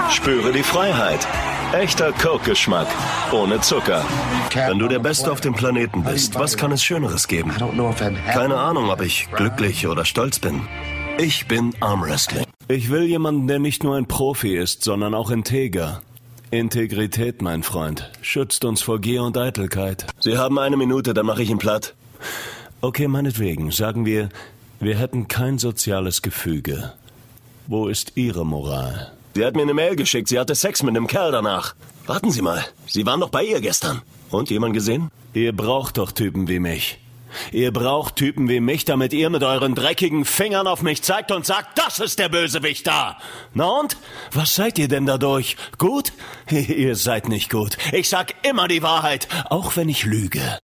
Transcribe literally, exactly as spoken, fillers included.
Spüre die Freiheit. Echter Coke-Geschmack. Ohne Zucker. Wenn du der Beste auf dem Planeten bist, was kann es Schöneres geben? Keine Ahnung, ob ich glücklich oder stolz bin. Ich bin Armwrestling. Ich will jemanden, der nicht nur ein Profi ist, sondern auch integer. Integrität, mein Freund, schützt uns vor Gier und Eitelkeit. Sie haben eine Minute, dann mache ich ihn platt. Okay, meinetwegen, sagen wir, wir hätten kein soziales Gefüge. Wo ist Ihre Moral? Sie hat mir eine Mail geschickt, sie hatte Sex mit einem Kerl danach. Warten Sie mal, Sie waren doch bei ihr gestern. Und, jemand gesehen? Ihr braucht doch Typen wie mich. Ihr braucht Typen wie mich, damit ihr mit euren dreckigen Fingern auf mich zeigt und sagt, das ist der Bösewicht da. Na und? Was seid ihr denn dadurch? Gut? Ihr seid nicht gut. Ich sag immer die Wahrheit, auch wenn ich lüge.